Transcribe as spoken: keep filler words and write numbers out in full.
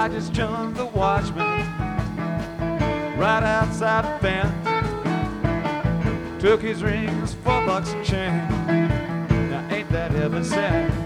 I just jumped the watchman right outside the fence. Took his rings, four bucks a chain. Now ain't that ever sad?